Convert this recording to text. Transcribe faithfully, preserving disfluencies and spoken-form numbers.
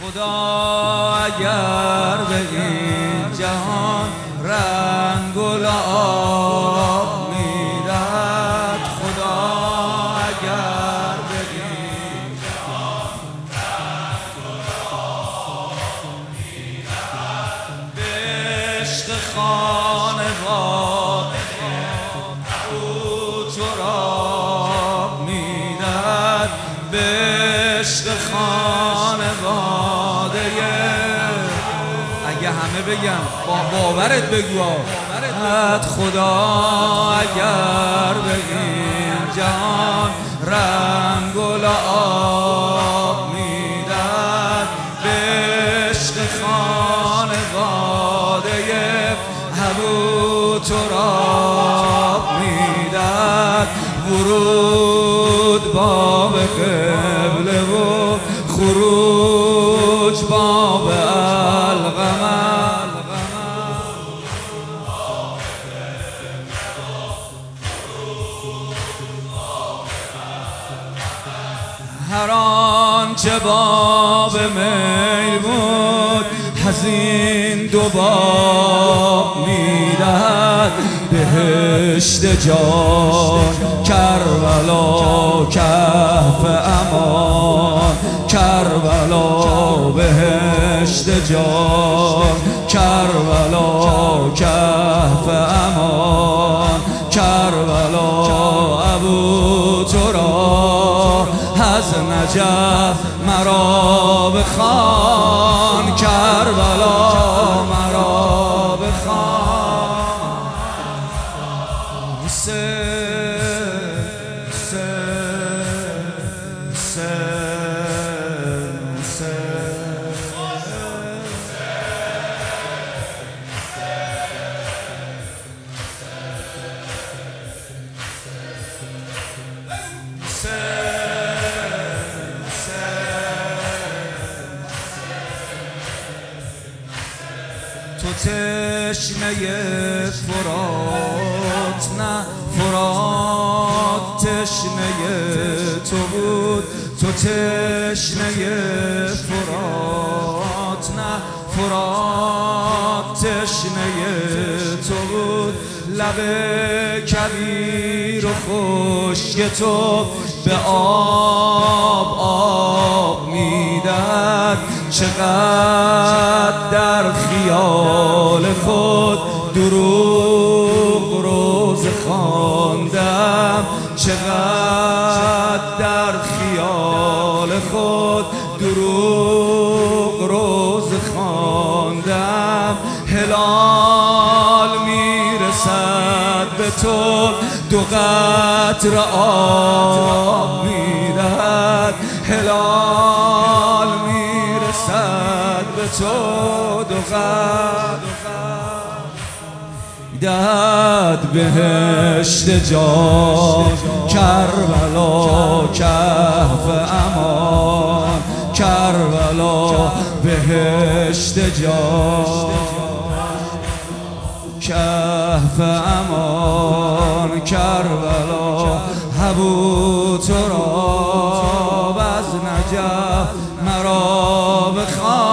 خدا اگر به این جهان رنگ و لعاب میدهد، خدا اگر به این جهان رنگ و لعاب میدهد، به عشق خانواده او تو را میدهد، به عشق خانواده. اگه همه بگم با باورت بگو، خدا اگر به این جهان رنگ و لعاب میدهد، به عشق خانواده ابو تراب میدهد، ورود باب قبله و خروج باب القمر. هر آنچه باب میل بود حزین دو باب میدهد، بهشت جان کربلا کهف امان، کربلا بهشت جان کربلا کهف امان، کربلا ابو تراب از نجف مرا بخوان، کربلا مرا بخوان. حسین حسین تو تشنه فرات نه فرات تشنه تو بود، تو تشنه فرات نه فرات تشنه تو بود، لب کبیر و خشک تو به آب آب میدهد، چقدر در خیال خود دروغ روز خواندم، چقدر در خیال خود دروغ روز خواندم. هلال میرسد به تو دو قطره آب میدهد، هلال میرسد به تو دو قطره دهد، بهشت جان کربلا کهف امان، کربلا بهشت جان کهف امان، کربلا ابو تراب از نجف مرا بخوان.